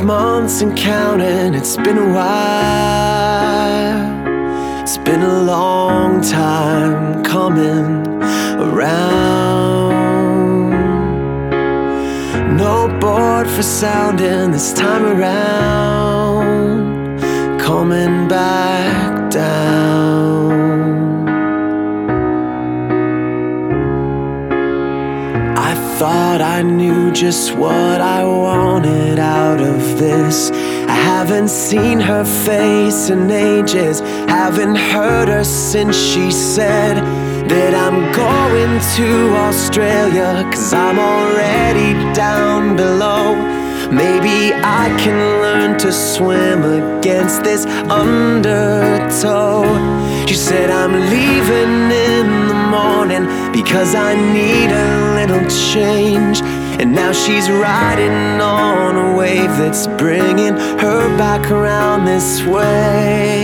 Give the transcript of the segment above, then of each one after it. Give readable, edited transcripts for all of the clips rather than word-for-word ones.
5 months and counting, it's been a while. It's been a long time coming around. No board for sounding this time around. Coming back down. I thought I knew just what I wanted out of this. I haven't seen her face in ages, haven't heard her since she said that I'm going to Australia, 'cause I'm already down below. Maybe I can learn to swim against this undertow. She said I'm leaving in the morning because I need a little change. And now she's riding on a wave that's bringing her back around this way.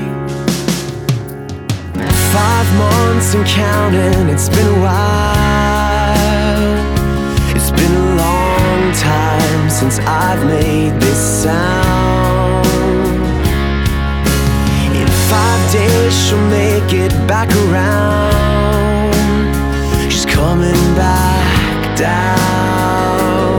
5 months and counting, it's been a while. It's been a long time since I've made this sound. In 5 days she'll make it back around. She's coming back down.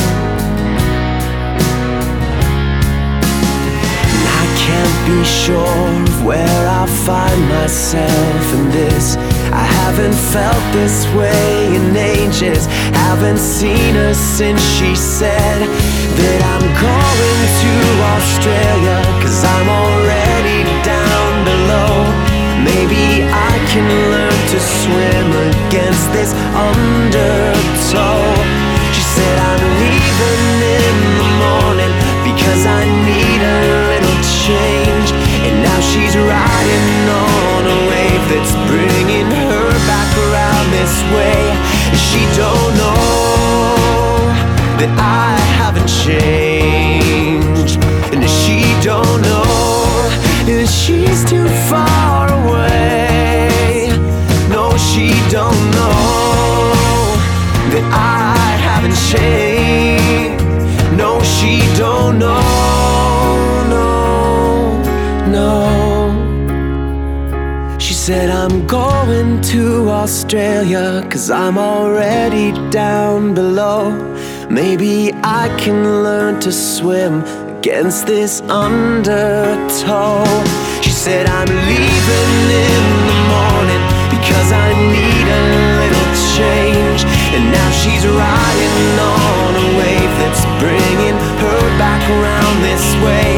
And I can't be sure of where I'll find myself in this. I haven't felt this way in ages, haven't seen her since she said that I'm going to Australia, 'cause I'm already down below. Maybe I can learn to swim against this undertow. She said I'm leaving in the morning because I need a little change. And now she's riding on a wave that's bringing her back around this way. She don't know that I haven't changed, and she don't know that she's too far away. No, she don't know that I haven't changed. No, she don't know. No. She said I'm going to Australia, 'cause I'm already down below. Maybe I can learn to swim against this undertow. She said I'm leaving in the morning because I need a little change. And now she's riding on a wave that's bringing her back around this way.